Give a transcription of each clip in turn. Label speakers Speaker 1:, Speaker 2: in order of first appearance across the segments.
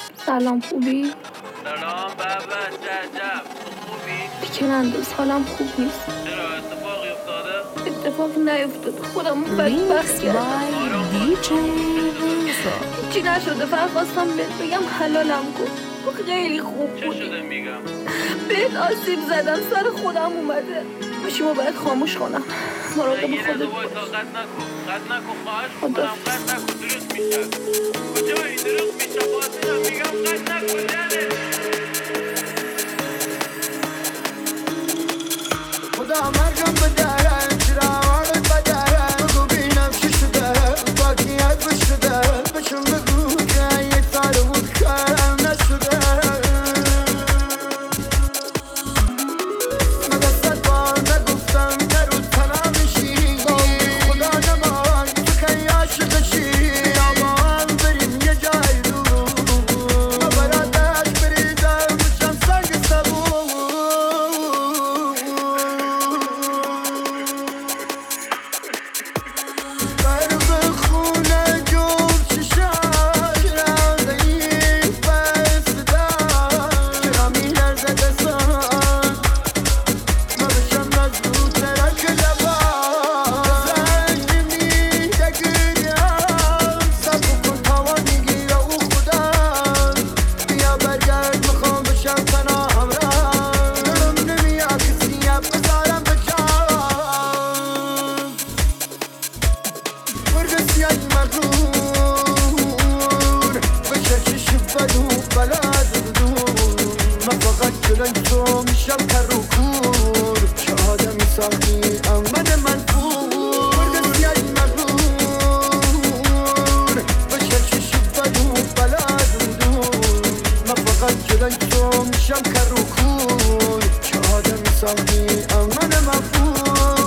Speaker 1: سلام خوبی؟
Speaker 2: سلام بابا عجب خوبی؟
Speaker 1: بیکن انداز حالم خوب نیست.
Speaker 2: چرا اتفاقی افتاده؟
Speaker 1: اتفاقی نیفتاده خودم بدبخت کردم. هیچی نشده فقط خواستم بهت بگم حلالم کن. تو خیلی خوب
Speaker 2: چه
Speaker 1: بودی.
Speaker 2: شده میگم؟
Speaker 1: بهت آسیب زدم سر خودم اومده. گوشیمو باید خاموش کنم. مراقب
Speaker 2: یه
Speaker 1: خودت
Speaker 2: لحظه
Speaker 1: باش.
Speaker 2: وایسا قطع نکن خواهش
Speaker 1: خدا.
Speaker 2: میکنم قطع نکن درست میشه کجایی درست میشه بازیدم میگم قطع نکن جنه
Speaker 3: خدا مرگم بدارن چراغ بدارن بگو بینم چی شده باقیت بشده بچون بگو که یک سال بود کارم نشده مدستت بار نگفتم نرو تنها میشی خدا نمان تو که عاشقشی یا با هم بریم یه جای دور ما براتش بریدم بشم سنگ سبور قرب خونه جور چشم چرا ضعیف بستدم چرا میلرزه دستم ما بشم نزدودتر از لبم زنگ نمیده گریم صبر کن تاوان میگیره او خودم بیا برگرد میخوام بشم تنها همراه دلم نمیاد کسی بذارم به جام مرگ سیاهی مغرور به چشش بد و بلد دور من فقط جلوی تو میشم کر و کور چه آدمی ساختی من منفور مرگ سیاهی مغرور به چشش بد و بلد دور من فقط جلوی تو میشم کر و کور چه آدمی ساختی من منفور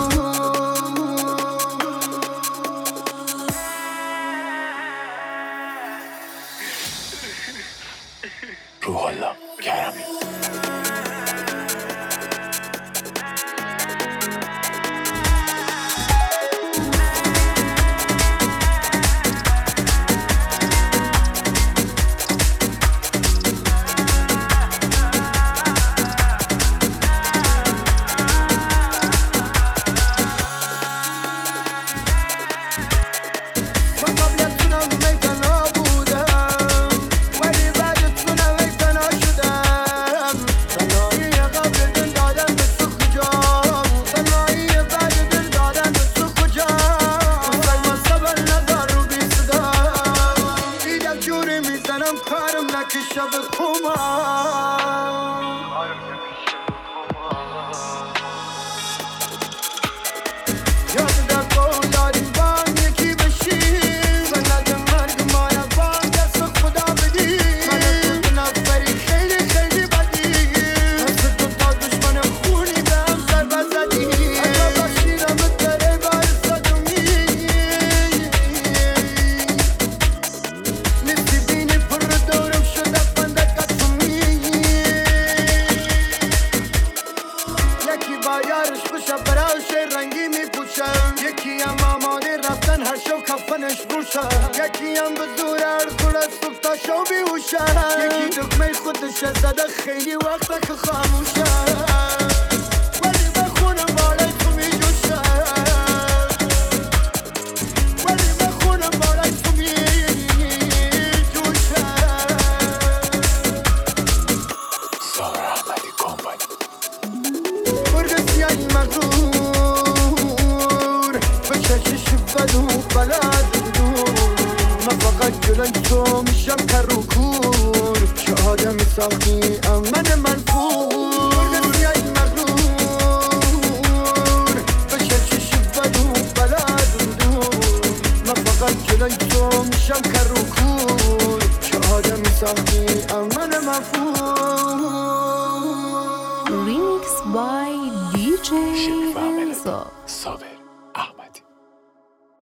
Speaker 4: روح الله کرمی
Speaker 3: من قبلتونم میتنا بودم ولی بعدتونم میتنا شدم تنهایی قبل دل دادن به تو کجا تنهایی بعد دل دادن به تو کجا من صبر ندار رو بی صدا دیدم جوری میزنم کارم نکشه به یادم داریم با هم یکی بشیم سند مرگ ما را با هم دست خدا بدیم من تو نفری خیلی خیلی بدیم دست دوتا دشمن خونی به هم ضربه زدیم حتی باشیرم داره باعث صدومی نیستی بینی پر دورم شده بنده کتومی یکی با یارش بشه براش رنگی میپوشم یکی هم آماده رفتن هر شب کفنش روشم یکی هم به زور هر کل از صبح تا شو بیهوشم یکی دکمه خودش زده خیلی وقته که خاموشم ولی بخونم بالای تو میجوشم ولی بخونم بالای تو میجوشم
Speaker 4: سارا احمدی کمپانی
Speaker 3: مرگ سیاهی مغرور به چشش بد و بلد دور من فقط جلوی تو میشم کر و کور چه آدمی ساختی من منفور مرگ سیاهی مغرور به چشش بد و بلد دور من فقط جلوی تو میشم کر و کور چه آدمی ساختی من منفور
Speaker 5: Remix by DJ
Speaker 4: شریف عامل
Speaker 5: Enzo.
Speaker 4: صابر